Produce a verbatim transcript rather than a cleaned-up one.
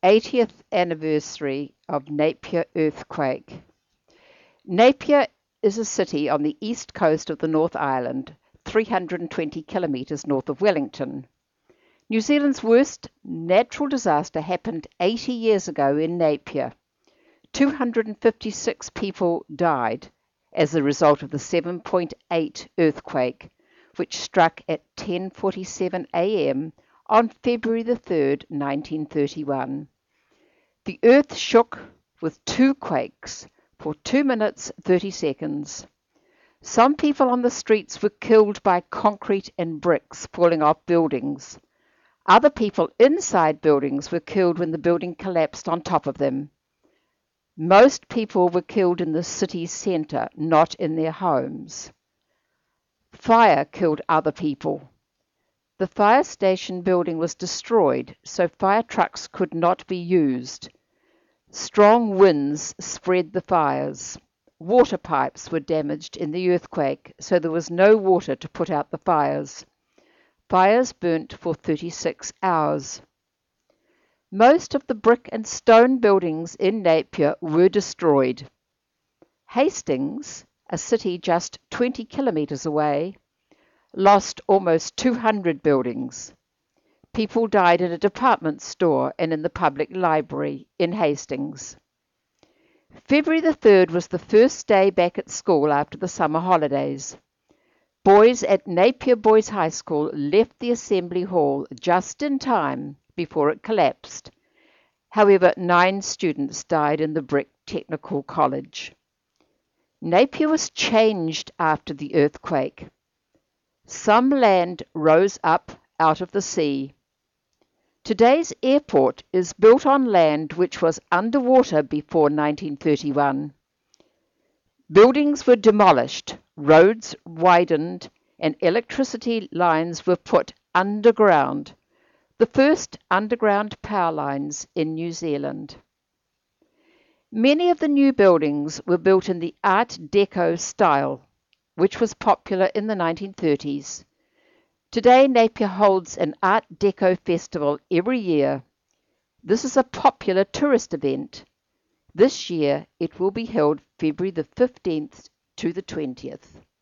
eightieth anniversary of Napier earthquake. Napier is a city on the east coast of the North Island, three hundred twenty kilometres north of Wellington. New Zealand's worst natural disaster happened eighty years ago in Napier. two hundred fifty-six people died as a result of the seven point eight earthquake, which struck at ten forty-seven a m on February the third, nineteen thirty-one. The earth shook with two quakes for two minutes thirty seconds. Some people on the streets were killed by concrete and bricks falling off buildings. Other people inside buildings were killed when the building collapsed on top of them. Most people were killed in the city centre, not in their homes. Fire killed other people. The fire station building was destroyed, so fire trucks could not be used. Strong winds spread the fires. Water pipes were damaged in the earthquake, so there was no water to put out the fires. Fires burnt for thirty-six hours. Most of the brick and stone buildings in Napier were destroyed. Hastings, a city just twenty kilometres away, lost almost two hundred buildings. People died in a department store and in the public library in Hastings. February the third was the first day back at school after the summer holidays. Boys at Napier Boys High School left the assembly hall just in time before it collapsed. However, nine students died in the Brick Technical College. Napier was changed after the earthquake. Some land rose up out of the sea. Today's airport is built on land which was underwater before nineteen thirty-one. Buildings were demolished, roads widened, and electricity lines were put underground, the first underground power lines in New Zealand. Many of the new buildings were built in the Art Deco style, which was popular in the nineteen thirties. Today, Napier holds an Art Deco festival every year. This is a popular tourist event. This year, it will be held February the fifteenth to the twentieth.